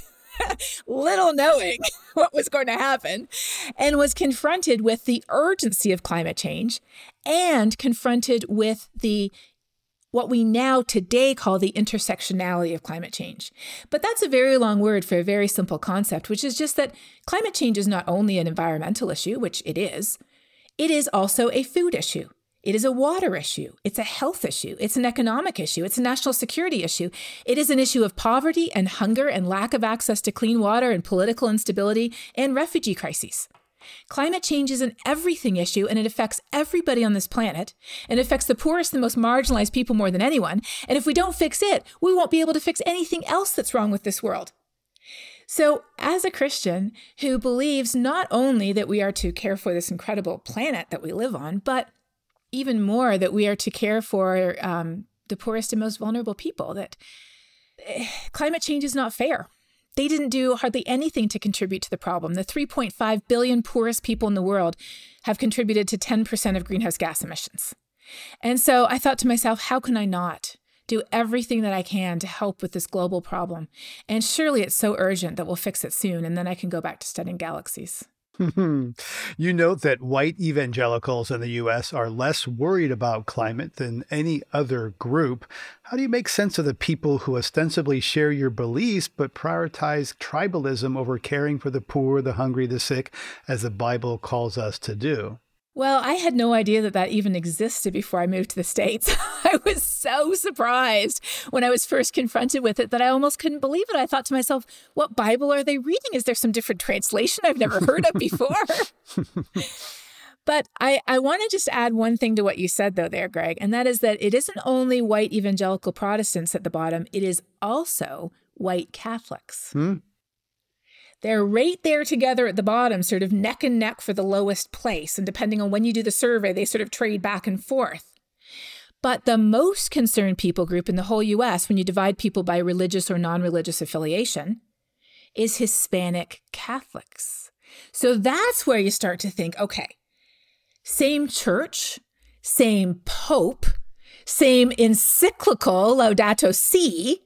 little knowing what was going to happen, and was confronted with the urgency of climate change and confronted with the what we now today call the intersectionality of climate change. But that's a very long word for a very simple concept, which is just that climate change is not only an environmental issue, which it is, it is also a food issue. It is a water issue. It's a health issue. It's an economic issue. It's a national security issue. It is an issue of poverty and hunger and lack of access to clean water and political instability and refugee crises. Climate change is an everything issue, and it affects everybody on this planet. It affects the poorest and most marginalized people more than anyone. And if we don't fix it, we won't be able to fix anything else that's wrong with this world. So as a Christian who believes not only that we are to care for this incredible planet that we live on, but even more that we are to care for um, the poorest and most vulnerable people, that eh, climate change is not fair. They didn't do hardly anything to contribute to the problem. The three point five billion poorest people in the world have contributed to ten percent of greenhouse gas emissions. And so I thought to myself, how can I not do everything that I can to help with this global problem? And surely it's so urgent that we'll fix it soon, and then I can go back to studying galaxies. You note that white evangelicals in the U S are less worried about climate than any other group. How do you make sense of the people who ostensibly share your beliefs but prioritize tribalism over caring for the poor, the hungry, the sick, as the Bible calls us to do? Well, I had no idea that that even existed before I moved to the States. I was so surprised when I was first confronted with it that I almost couldn't believe it. I thought to myself, what Bible are they reading? Is there some different translation I've never heard of before? But I, I want to just add one thing to what you said, though, there, Greg, and that is that it isn't only white evangelical Protestants at the bottom, it is also white Catholics. Hmm. They're right there together at the bottom, sort of neck and neck for the lowest place. And depending on when you do the survey, they sort of trade back and forth. But the most concerned people group in the whole U S, when you divide people by religious or non-religious affiliation, is Hispanic Catholics. So that's where you start to think, okay, same church, same pope, same encyclical, Laudato Si.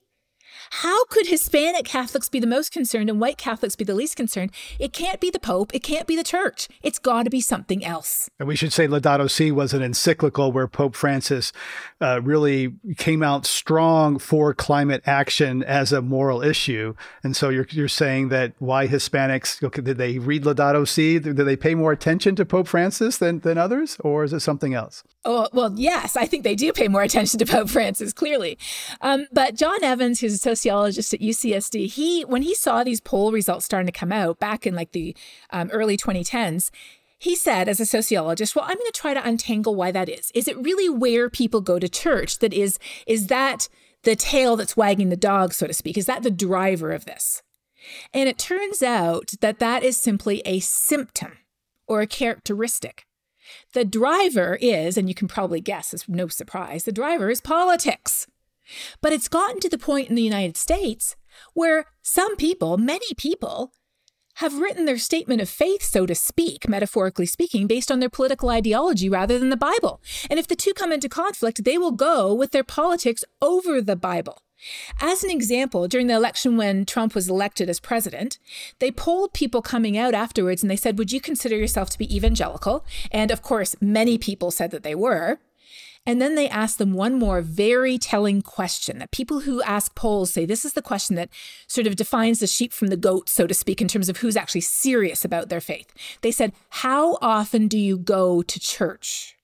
How could Hispanic Catholics be the most concerned and white Catholics be the least concerned? It can't be the Pope. It can't be the church. It's got to be something else. And we should say Laudato Si was an encyclical where Pope Francis uh, really came out strong for climate action as a moral issue. And so you're you're saying that why Hispanics, okay, did they read Laudato Si? Did they pay more attention to Pope Francis than, than others? Or is it something else? Oh, well, yes, I think they do pay more attention to Pope Francis, clearly. Um, but John Evans, who's a sociologist at U C S D, he when he saw these poll results starting to come out back in like the um, early twenty tens, he said, as a sociologist, well, I'm going to try to untangle why that is. Is it really where people go to church that is, is that the tail that's wagging the dog, so to speak? Is that the driver of this? And it turns out that that is simply a symptom or a characteristic. The driver is, and you can probably guess, it's no surprise, the driver is politics. But it's gotten to the point in the United States where some people, many people, have written their statement of faith, so to speak, metaphorically speaking, based on their political ideology rather than the Bible. And if the two come into conflict, they will go with their politics over the Bible. As an example, during the election when Trump was elected as president, they polled people coming out afterwards and they said, would you consider yourself to be evangelical? And of course, many people said that they were. And then they asked them one more very telling question that people who ask polls say this is the question that sort of defines the sheep from the goats, so to speak, in terms of who's actually serious about their faith. They said, how often do you go to church?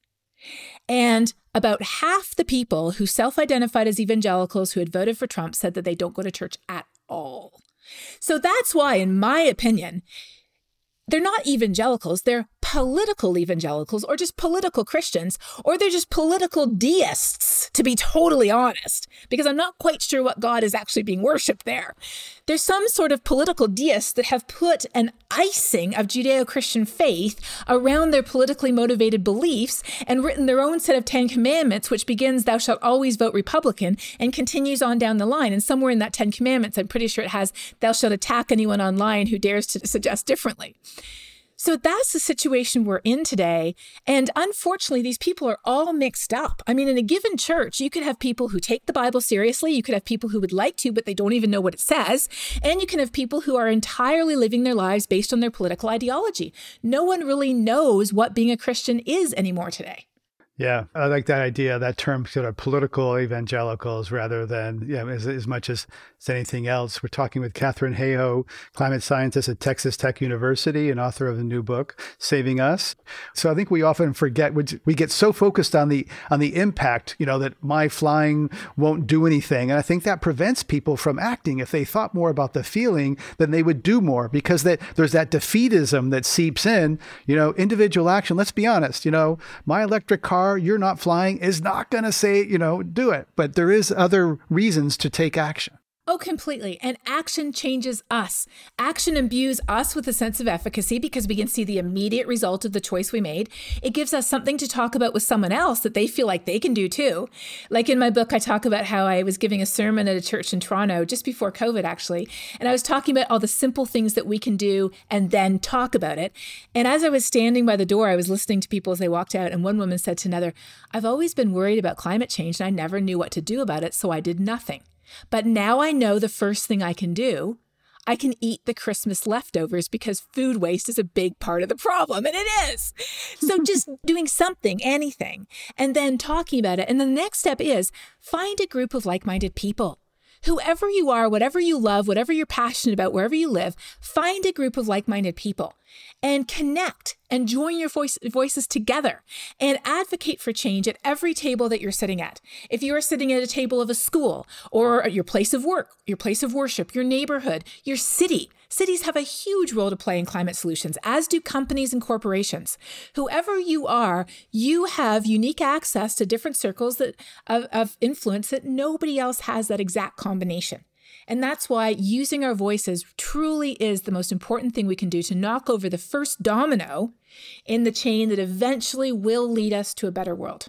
And about half the people who self-identified as evangelicals who had voted for Trump said that they don't go to church at all. So that's why, in my opinion, they're not evangelicals, they're political evangelicals or just political Christians, or they're just political deists, to be totally honest, because I'm not quite sure what God is actually being worshipped there. There's some sort of political deists that have put an icing of Judeo-Christian faith around their politically motivated beliefs and written their own set of Ten Commandments, which begins, thou shalt always vote Republican, and continues on down the line. And somewhere in that Ten Commandments, I'm pretty sure it has, thou shalt attack anyone online who dares to suggest differently. So that's the situation we're in today. And unfortunately, these people are all mixed up. I mean, in a given church, you could have people who take the Bible seriously. You could have people who would like to, but they don't even know what it says. And you can have people who are entirely living their lives based on their political ideology. No one really knows what being a Christian is anymore today. Yeah, I like that idea, that term, sort of political evangelicals rather than, yeah, as, as much as, as anything else. We're talking with Katharine Hayhoe, climate scientist at Texas Tech University and author of the new book, Saving Us. So I think we often forget, we get so focused on the on the impact, you know, that my flying won't do anything. And I think that prevents people from acting. If they thought more about the feeling, then they would do more, because that there's that defeatism that seeps in, you know, individual action. Let's be honest, you know, my electric car, you're not flying, is not going to say, you know, do it. But there is other reasons to take action. Oh, completely. And action changes us. Action imbues us with a sense of efficacy because we can see the immediate result of the choice we made. It gives us something to talk about with someone else that they feel like they can do too. Like in my book, I talk about how I was giving a sermon at a church in Toronto just before COVID, actually. And I was talking about all the simple things that we can do and then talk about it. And as I was standing by the door, I was listening to people as they walked out. And one woman said to another, I've always been worried about climate change and I never knew what to do about it, so I did nothing. But now I know the first thing I can do, I can eat the Christmas leftovers because food waste is a big part of the problem, and it is. So just doing something, anything, and then talking about it. And the next step is find a group of like-minded people. Whoever you are, whatever you love, whatever you're passionate about, wherever you live, find a group of like-minded people and connect and join your voice, voices together and advocate for change at every table that you're sitting at. If you are sitting at a table of a school or your place of work, your place of worship, your neighborhood, your city, cities have a huge role to play in climate solutions, as do companies and corporations. Whoever you are, you have unique access to different circles that, of, of influence that nobody else has that exact combination. And that's why using our voices truly is the most important thing we can do to knock over the first domino in the chain that eventually will lead us to a better world.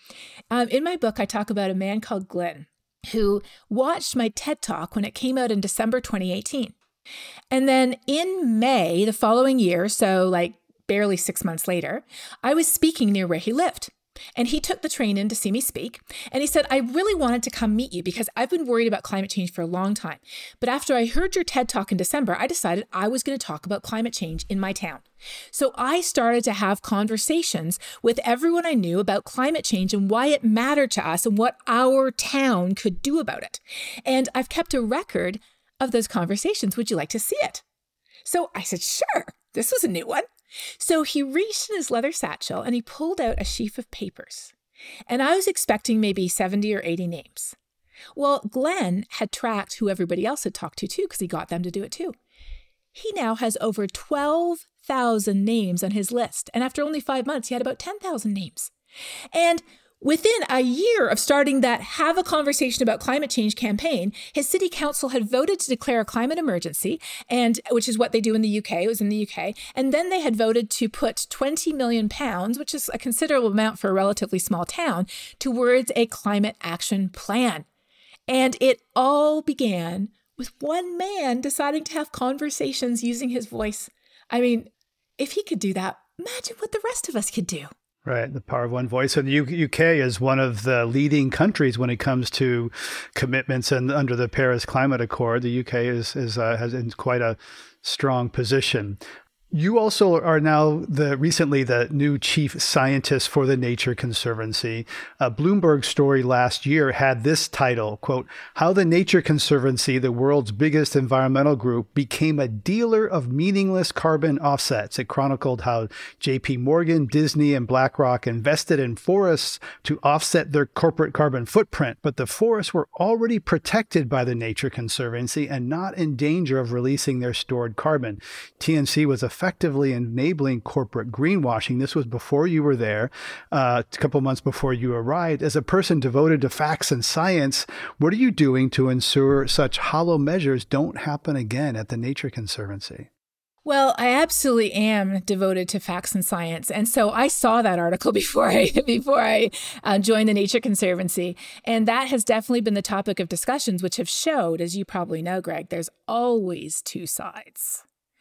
Um, in my book, I talk about a man called Glenn who watched my TED Talk when it came out in December twenty eighteen. And then in May the following year, so like barely six months later, I was speaking near where he lived. And he took the train in to see me speak. And he said, I really wanted to come meet you because I've been worried about climate change for a long time. But after I heard your TED Talk in December, I decided I was going to talk about climate change in my town. So I started to have conversations with everyone I knew about climate change and why it mattered to us and what our town could do about it. And I've kept a record of those conversations. Would you like to see it? So I said, sure. This was a new one. So he reached in his leather satchel and he pulled out a sheaf of papers. And I was expecting maybe seventy or eighty names. Well, Glenn had tracked who everybody else had talked to too, because he got them to do it too. He now has over twelve thousand names on his list. And after only five months, he had about ten thousand names. And within a year of starting that Have a Conversation About Climate Change campaign, his city council had voted to declare a climate emergency, and which is what they do in the U K. It was in the U K. And then they had voted to put twenty million pounds, which is a considerable amount for a relatively small town, towards a climate action plan. And it all began with one man deciding to have conversations using his voice. I mean, if he could do that, imagine what the rest of us could do. Right, the power of one voice. And the U K is one of the leading countries when it comes to commitments. And under the Paris Climate Accord, the U K is, is uh, has in quite a strong position. You also are now the recently the new chief scientist for the Nature Conservancy. A Bloomberg story last year had this title, quote, How the Nature Conservancy, the world's biggest environmental group, became a dealer of meaningless carbon offsets. It chronicled how J P Morgan, Disney, and BlackRock invested in forests to offset their corporate carbon footprint. But the forests were already protected by the Nature Conservancy and not in danger of releasing their stored carbon. T N C was a effectively enabling corporate greenwashing. This was before you were there, uh, a couple months before you arrived. As a person devoted to facts and science, what are you doing to ensure such hollow measures don't happen again at the Nature Conservancy? Well, I absolutely am devoted to facts and science. And so I saw that article before I before I uh, joined the Nature Conservancy. And that has definitely been the topic of discussions, which have showed, as you probably know, Greg, there's always two sides.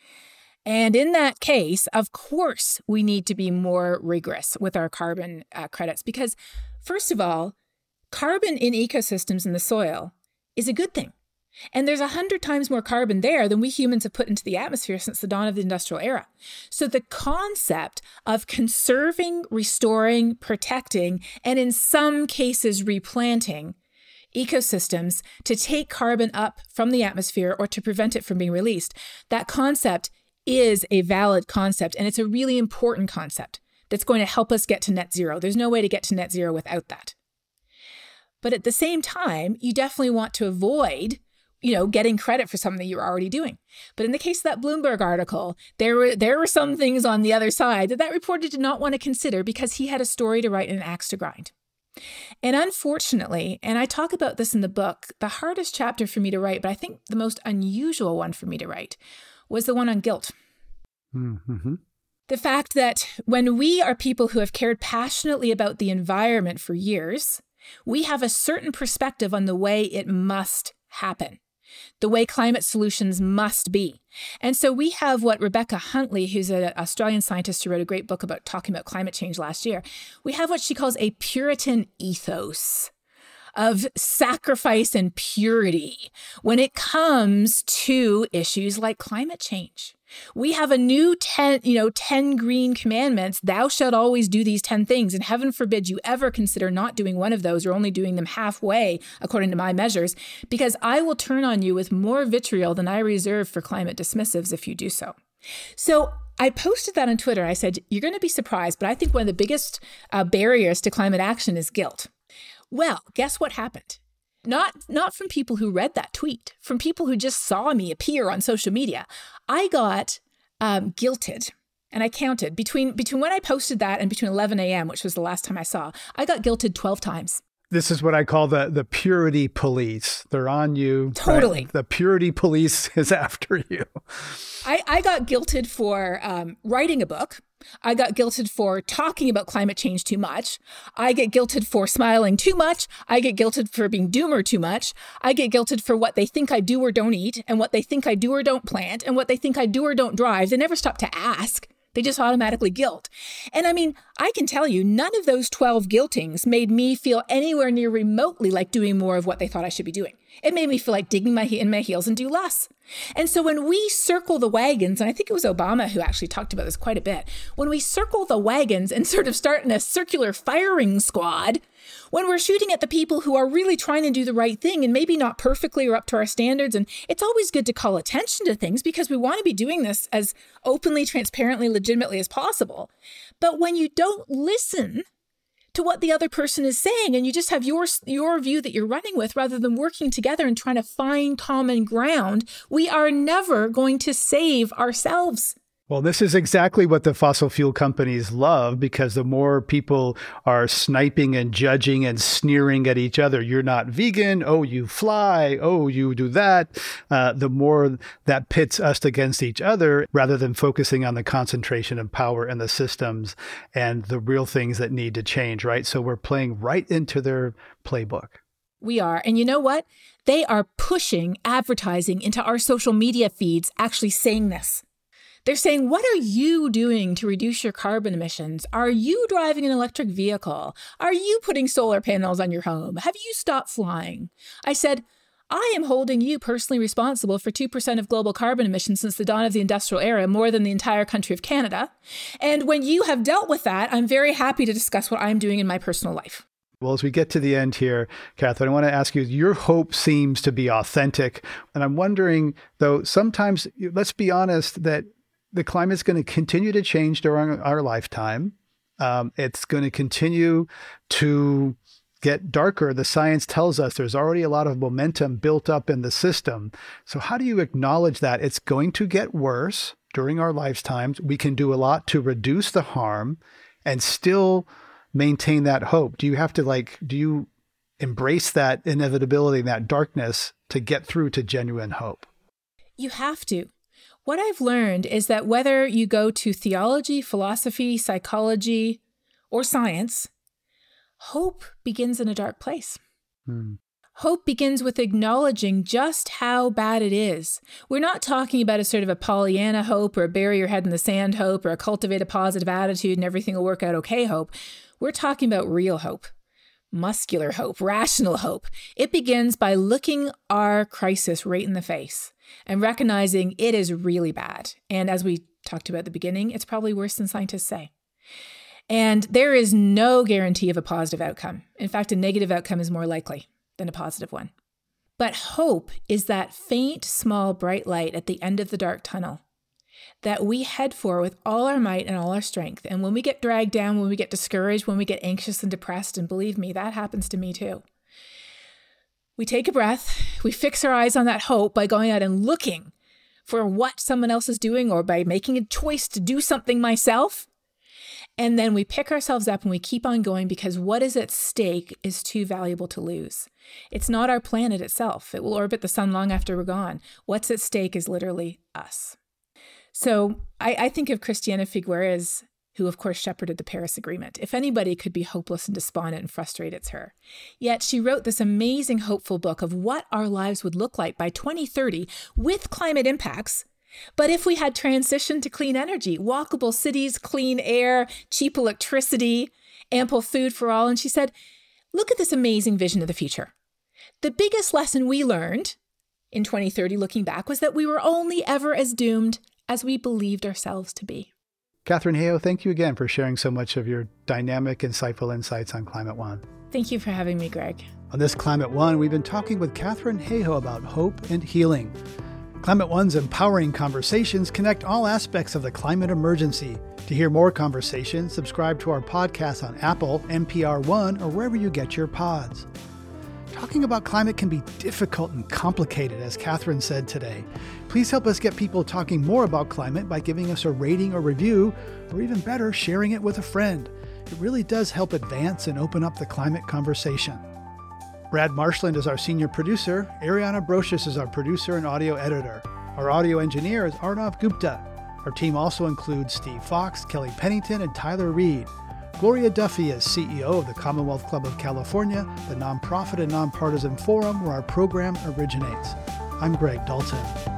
And in that case, of course, we need to be more rigorous with our carbon uh, credits because, first of all, carbon in ecosystems in the soil is a good thing. And there's a hundred times more carbon there than we humans have put into the atmosphere since the dawn of the industrial era. So the concept of conserving, restoring, protecting, and in some cases replanting ecosystems to take carbon up from the atmosphere or to prevent it from being released, that concept is a valid concept. And it's a really important concept that's going to help us get to net zero. There's no way to get to net zero without that. But at the same time, you definitely want to avoid you know, getting credit for something that you're already doing. But in the case of that Bloomberg article, there were there were some things on the other side that that reporter did not want to consider because he had a story to write and an axe to grind. And unfortunately, and I talk about this in the book, the hardest chapter for me to write, but I think the most unusual one for me to write, was the one on guilt. Mm-hmm. The fact that when we are people who have cared passionately about the environment for years, we have a certain perspective on the way it must happen, the way climate solutions must be. And so we have what Rebecca Huntley, who's an Australian scientist who wrote a great book about talking about climate change last year, we have what she calls a Puritan ethos of sacrifice and purity when it comes to issues like climate change. We have a new ten, you know, ten green commandments. Thou shalt always do these ten things. And heaven forbid you ever consider not doing one of those or only doing them halfway, according to my measures, because I will turn on you with more vitriol than I reserve for climate dismissives if you do so. So I posted that on Twitter. I said, you're going to be surprised, but I think one of the biggest uh, barriers to climate action is guilt. Well, guess what happened? Not, not from people who read that tweet, from people who just saw me appear on social media. I got um, guilted, and I counted between between when I posted that and between eleven a.m., which was the last time I saw, I got guilted twelve times. This is what I call the the purity police. They're on you. Totally. Right? The purity police is after you. I, I got guilted for um, writing a book. I got guilted for talking about climate change too much. I get guilted for smiling too much. I get guilted for being doomer too much. I get guilted for what they think I do or don't eat, and what they think I do or don't plant, and what they think I do or don't drive. They never stop to ask. They just automatically guilt. And I mean, I can tell you, none of those twelve guiltings made me feel anywhere near remotely like doing more of what they thought I should be doing. It made me feel like digging my in my heels and do less. And so when we circle the wagons, and I think it was Obama who actually talked about this quite a bit, when we circle the wagons and sort of start in a circular firing squad, when we're shooting at the people who are really trying to do the right thing and maybe not perfectly or up to our standards, and it's always good to call attention to things because we want to be doing this as openly, transparently, legitimately as possible. But when you don't listen to what the other person is saying, and you just have your your view that you're running with rather than working together and trying to find common ground, we are never going to save ourselves. Well, this is exactly what the fossil fuel companies love, because the more people are sniping and judging and sneering at each other, you're not vegan, oh, you fly, oh, you do that, uh, the more that pits us against each other rather than focusing on the concentration of power and the systems and the real things that need to change, right? So we're playing right into their playbook. We are. And you know what? They are pushing advertising into our social media feeds actually saying this. They're saying, what are you doing to reduce your carbon emissions? Are you driving an electric vehicle? Are you putting solar panels on your home? Have you stopped flying? I said, I am holding you personally responsible for two percent of global carbon emissions since the dawn of the industrial era, more than the entire country of Canada. And when you have dealt with that, I'm very happy to discuss what I'm doing in my personal life. Well, as we get to the end here, Catherine, I want to ask you, your hope seems to be authentic. And I'm wondering, though, sometimes, let's be honest, that the climate is going to continue to change during our lifetime. Um, it's going to continue to get darker. The science tells us there's already a lot of momentum built up in the system. So how do you acknowledge that it's going to get worse during our lifetimes? We can do a lot to reduce the harm and still maintain that hope. Do you have to like, do you embrace that inevitability, that darkness to get through to genuine hope? You have to. What I've learned is that whether you go to theology, philosophy, psychology, or science, hope begins in a dark place. Hmm. Hope begins with acknowledging just how bad it is. We're not talking about a sort of a Pollyanna hope or a bury your head in the sand hope or a cultivate a positive attitude and everything will work out okay hope. We're talking about real hope. muscular hope, rational hope. It begins by looking our crisis right in the face and recognizing it is really bad. And as we talked about at the beginning, it's probably worse than scientists say. And there is no guarantee of a positive outcome. In fact, a negative outcome is more likely than a positive one. But hope is that faint, small, bright light at the end of the dark tunnel that we head for with all our might and all our strength. And when we get dragged down, when we get discouraged, when we get anxious and depressed, and believe me, that happens to me too, we take a breath, we fix our eyes on that hope by going out and looking for what someone else is doing or by making a choice to do something myself. And then we pick ourselves up and we keep on going because what is at stake is too valuable to lose. It's not our planet itself. It will orbit the sun long after we're gone. What's at stake is literally us. So I, I think of Christiana Figueres, who of course shepherded the Paris Agreement. If anybody could be hopeless and despondent and frustrated, it's her. Yet she wrote this amazing, hopeful book of what our lives would look like by twenty thirty with climate impacts. But if we had transitioned to clean energy, walkable cities, clean air, cheap electricity, ample food for all. And she said, look at this amazing vision of the future. The biggest lesson we learned in twenty thirty, looking back, was that we were only ever as doomed as we believed ourselves to be. Katharine Hayhoe, thank you again for sharing so much of your dynamic, insightful insights on Climate One. Thank you for having me, Greg. On this Climate One, we've been talking with Katharine Hayhoe about hope and healing. Climate One's empowering conversations connect all aspects of the climate emergency. To hear more conversations, subscribe to our podcast on Apple, N P R One, or wherever you get your pods. Talking about climate can be difficult and complicated, as Katharine said today. Please help us get people talking more about climate by giving us a rating or review, or even better, sharing it with a friend. It really does help advance and open up the climate conversation. Brad Marshland is our senior producer. Ariana Brocious is our producer and audio editor. Our audio engineer is Arnav Gupta. Our team also includes Steve Fox, Kelly Pennington, and Tyler Reed. Gloria Duffy is C E O of the Commonwealth Club of California, the nonprofit and nonpartisan forum where our program originates. I'm Greg Dalton.